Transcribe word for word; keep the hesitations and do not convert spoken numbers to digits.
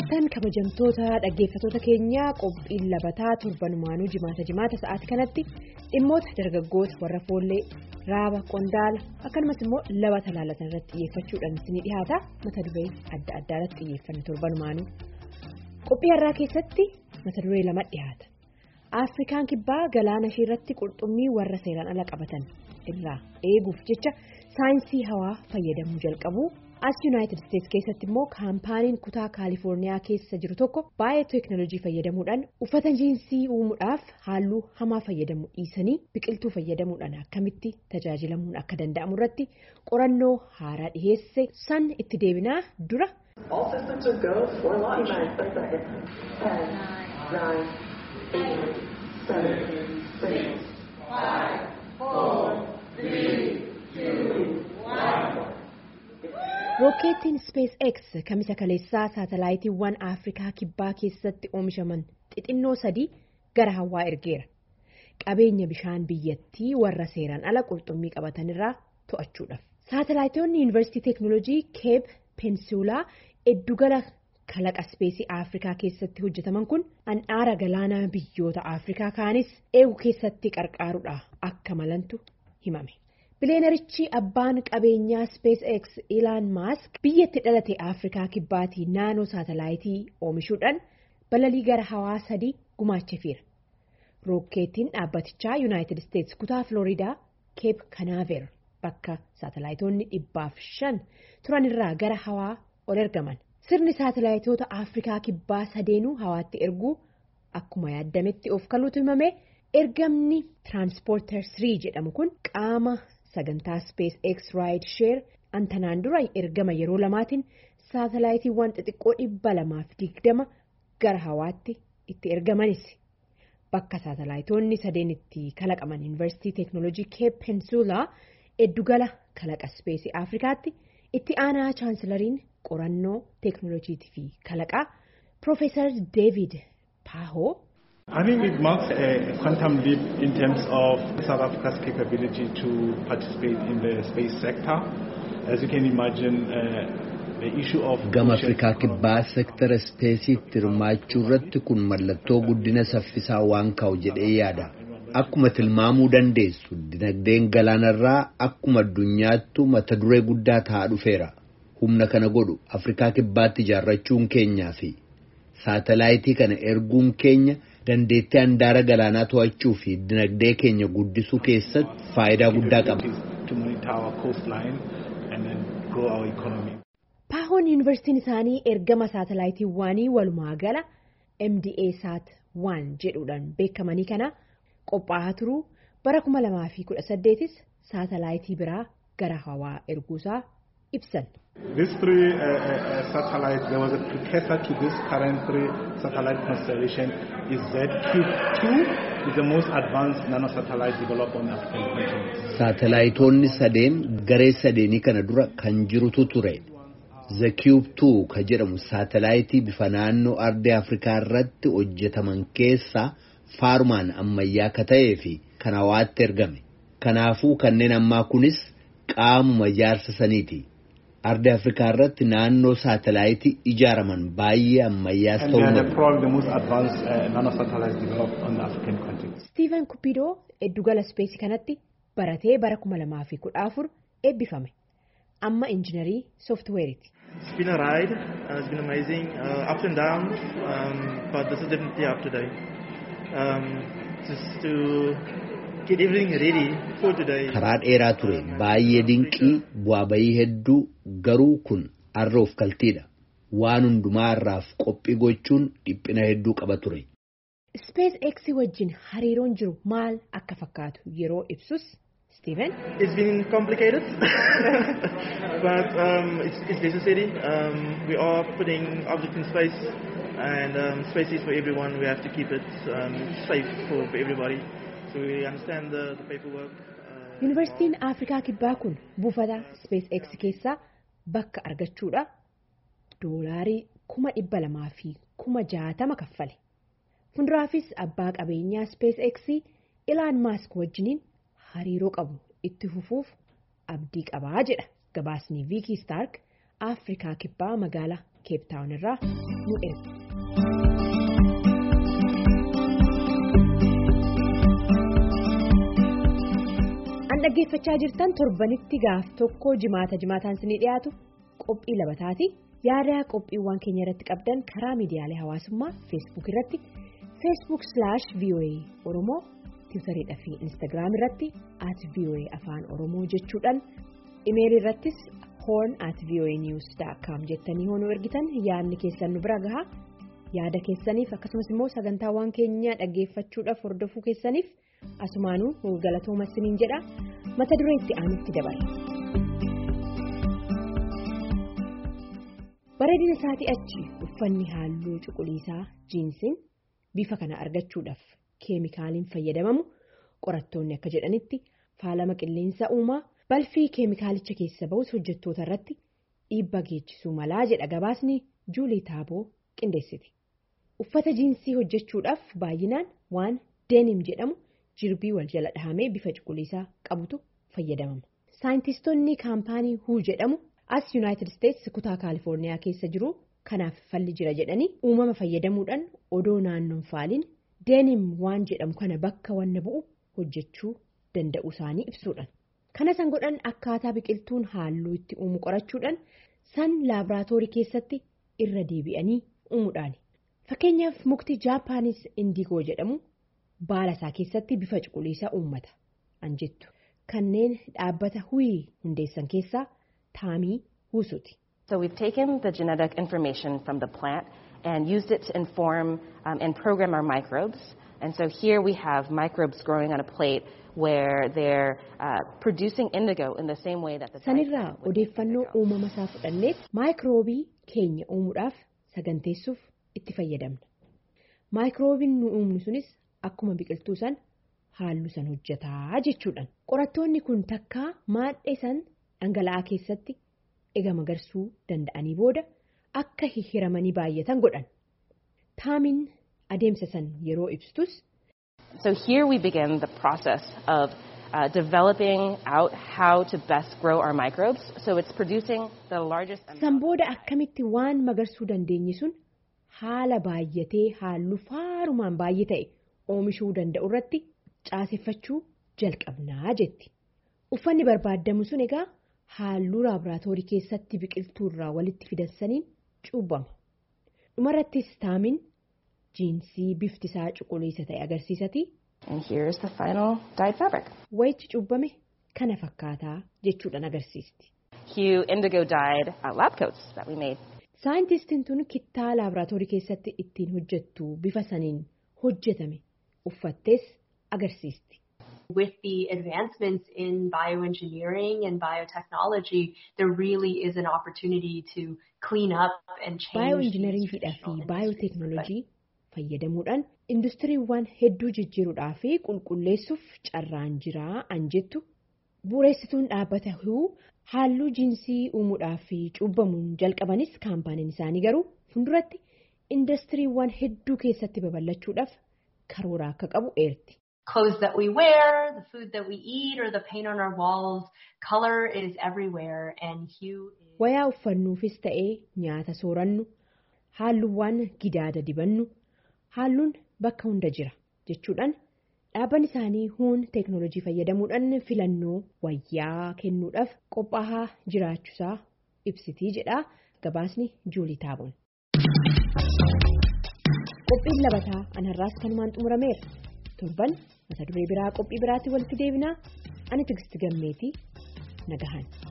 Attamoltan kabajamtoota dhaggeeffattoota keenya qophiin labataa torbanumaanuu jimaata jimaata sa'aatii kanatti dhimmoota dargaggoota warra foollee raaba qondaala akkasumas immoo labata laalatan irratti xiyyeeffachuudhaan isinii dhiyaata mata duree adda addaa irratti xiyyeeffanne torbanumaanuu qophii har'aa keessatti mata duree lama dhiyaata Afrikaan kibbaa galaana ishee irratti qurxummii warra seeraan ala qabatan irraa eeguuf jecha saayinsii hawaa fayyadamuu jalqabu. As United States keessatti immoo kaampaaniin kutaa Kaalifoorniyaa keessa jiru tokko baay'ee teeknooloojii fayyadamuudhaan uffata jiinsii uumuudhaaf halluu hamaa fayyadamu dhiisanii biqiltuu fayyadamuudhaan akkamitti tajaajilamuun akka danda'amu irratti qorannoo haaraa dhiheesse san itti deebinaa dura. Rookeetiin SpaceX kamisa kaleessaa saatalaayitiiwwan Afrikaa kibbaa keessatti oomishaman xixinnoo sadii gara hawaa ergeera. Qabeenya bishaan biyyattii warra seeraan ala qurxummii qabatanirraa to'achuudhaaf. Saatalaayitoonni Yuunivarsiitii Teeknooloojii Keep Peninsula Eddugala kalaqa Speesii Afrikaa keessatti hojjetaman kun handhaara galaanaa biyyoota Afrikaa kaanis eeguu keessatti qarqaaruudha akka malantu himame. Bileenarichi abbaan qabeenyaa SpaceX Elon Musk biyyatti dhalate Afrikaa kibbaatii naanoo saatalaayitii oomishuudhaan balalii gara hawaa sadii gumaacheera. Rookeetiin dhaabbatichaa United States kutaa Floridaa Cape Canaveral bakka saatalaayitoonni dhibbaaf shan turanirraa gara hawaa ol ergaman. Sirni saatalaayitoota Afrikaa kibbaa sadeenuu hawaatti erguu akkuma yaadametti of kaluutu himame ergamni Transporter sadii jedhamu kun qaama. Sagantaa SpaceX Ride Share antanaan dura ergama yeroo lamaatiin saatalaayitiiwwan xixiqqoo dhibba lamaaf digdama gara hawaatti itti ergamanis. Bakka saatalaayitoonni sadeen itti kalaqaman Yuunivarsiitii Teeknooloojii Cape Peninsula Eddugala kalaqa Speesii Afrikaatti itti aanaa chaansilariin qorannoo teeknooloojiitii fi kalaqaa Profeesar David Paho. I think it marks a quantum leap in terms of South Africa's capability to participate in the space sector. As you can imagine, uh, the issue of... Gama Afrikaa kibbaa sektara ispeesiitti hirmaachuu irratti kun mallattoo guddina saffisaa waan ka'u jedhee yaada. Akkuma tilmaamuu dandeessu dinagdeen galaanarraa akkuma addunyaattu mata duree guddaa ta'aa dhufeera. Humna kana godhu Afrikaa kibbaatti ijaarrachuun keenyaa fi saatalaayitii kana erguun keenya dandeettii handaara galaanaa to'achuu fi dinagdee keenya guddisuu keessatti faayidaa guddaa qaba. Paahoon yuunivarsiitiin isaanii ergama saatalaayitiiwwanii walumaa gala M D A Sat waan jedhuudhaan beekamanii kana qophaa'aa turuu bara kuma lamaa fi kudha saddeetis saatalaayitii biraa gara hawaa erguusaa ibsan. These three uh, uh, satellites, there was a precursor to this current three satellite constellation is Z Cube two, is the most advanced nanosatellite developed on the African continent. Saatalaayitoonni sadeen garee sadeenii kana dura kan jirutu ture. Z Cube two ka jedhamu saatalaayitii bifa naannoo ardii Afrikaa irratti hojjetaman keessaa faarumaan ammayyaa ka ta'ee fi kan hawaatti ergame. Kanaafuu kanneen ammaa kunis qaamuma ijaarsa saniiti. Ardii Afrikaa irratti naannoo saatalaayitii ijaaraman baay'ee ammayyaas ta'uu malu. Steven Kupido Eddugala Speesii kanatti baratee bara kuma lamaa fi kudha afur eebbifame. Amma injiinarii sooftiweeriiti. It's been a ride. Uh, it's been amazing. Uh, ups and downs, um, but this is definitely up today. Um, just to get everything ready for today. Karaa dheeraa ture baay'ee dinqii bu'aa bayii hedduu garuu kun arroof kaltiidha. Waan hundumaa irraaf qophii gochuun dhiphina hedduu qaba ture. SpaceX wajjin hariiroon jiru maal akka fakkaatu yeroo ibsus Steven. It's been complicated, but um, it's, it's necessary. Um, we are putting objects in space, and um, space is for everyone. We have to keep it um, safe for, for everybody. So we understand the, the paperwork. Yuunivarsiitiin Afrikaa kibbaa kun buufata SpaceX keessaa bakka argachuudha doolaarii kuma dhibba lamaa fi kuma jaatama kaffale. Fuulduraafis abbaa qabeenyaa SpaceX Elon Musk wajjiniin hariiroo qabu itti fufuuf abdii qabaa jedha gabaasni Vicky Stark Afrikaa kibbaa magaalaa Cape Town irraa nu erge. An dhaggeeffachaa jirtan torbanitti gaaf tokko jimaata jimaataan isinii dhiyaatu qophii labataati. Yaada qophiiwwan keenya irratti qabdan karaa miidiyaalee hawaasummaa Facebook irratti Facebook slash V O A Oromoo, Tiwutarii fi Instagram irratti at V O A Afaan Oromoo jechuudhaan imeelii irrattis horn at V O A news dot com jettanii hoonuu ergitan yaadni keessan nu bira gahaa. Yaada keessaniif akkasumas immoo sagantaawwan keenya dhaggeeffachuudhaaf hordofuu keessaniif asumaanuu galatooma isiniin jedha. Mata duree itti aanutti dabala. Bareedina isaatii achi uffanni halluu cuquliisaa jiinsiin bifa kana argachuudhaaf keemikaaliin fayyadamamu qorattoonni akka jedhanitti faalama qilleensa uumaa balfii keemikaalicha keessa ba'us hojjettoota irratti dhiibbaa geessisuu malaa jedha gabaasni Juulii Taaboo qindeessiti. Uffata jiinsii hojjechuudhaaf baay'inaan waan denim jedhamu jirbii wal jala dhahamee bifa cuquliisaa qabutu fayyadamama. Saayintistoonni kaampaanii huu jedhamu as United States kutaa Kaalifoorniyaa keessa jiru kanaaf falli jira jedhanii uumama fayyadamuudhaan odoo naannoon faaliin denim waan jedhamu kana bakka wanna bu'u hojjechuu danda'u isaanii ibsuudhaan. Kana san godhan akkaataa biqiltuun halluu itti uumu qorachuudhaan san laaboraatoorii keessatti irra deebi'anii uumuudhaani. Fakkeenyaaf mukti Jaapaanis Indiigoo jedhamu baala isaa keessatti bifa cuquliisaa uummata anjettu. Kanneen dhaabbata huii hundeessan keessaa Taamii Huusuuti. So we've taken the genetic information from the plant and used it to inform um, and program our microbes. And so here we have microbes growing on a plate where they're uh, producing indigo in the same way that the Sanirraa odeeffannoo uumama isaa fudhannee maayikiroobii keenya uumuudhaaf saganteessuuf itti fayyadamna. Maayikiroobiin nu uumnu sunis akkuma biqiltuu san halluu san hojjetaa jechuudhaan. Qorattoonni kun takkaa maadhee san dhangala'aa keessatti ega magarsuu danda'anii booda akka hihiramanii baay'atan godhan. Taamiin adeemsa san yeroo ibsitus. So here we begin the process of uh, developing out how to best grow our microbes. So it's producing the largest. San booda akkamitti waan magarsuu dandeenye sun haala baay'atee halluu faarumaan baay'ee ta'e oomishuu danda'u irratti caaseffachuu jalqabnaa jetti. Uffanni barbaadamu sun egaa halluu laaboraatoorii keessatti biqiltuu irraa walitti fidansaniin cuubbama. Dhumarrattis taamiin jiinsii bifti isaa cuquliisa ta'e agarsiisati. And here's the final dyed fabric. Wayichi cuubbame kana fakkaataa jechuudhaan agarsiisti. Hue indigo dyed uh, lab coats that we made. Saayintistiin tun kittaa laaboraatoorii keessatti ittiin hojjettu bifa saniin hojjetame uffattees agarsiisti. With the advancements in bioengineering and biotechnology, there really is an opportunity to clean up and change. Bioengineering fi biotechnology fayyadamuudhaan industiriiwwan hedduu jijjiiruudhaa fi qulqulleessuuf carraan jiraa anjettu. Bu'uureessituun dhaabbata huu halluu jiinsii uumuudhaa fi cuubbamuun jalqabanis kaampaaniin isaanii garuu funduratti industiriiwwan hedduu keessatti babal'achuudhaaf karoora akka qabu eerti. Clothes that we wear, the food that we eat, or the paint on our walls, color is everywhere and hue is... Wayaa uffannuufis ta'ee nyaata soorannu, halluuwwan gidaada dibannu, halluun bakka hunda jira jechuudhaan dhaabbanni isaanii huun teeknooloojii fayyadamuudhaan filannoo wayyaa kennuudhaaf qophaa'aa jiraachuusaa ibsitii jedha gabaasni Juulii Taaboon. Qophiin labataa anarraas kanumaan xumurameera. Torban mata duree biraa qophii biraatti walitti deebinaa ani Tigistii Gammeetii nagahan.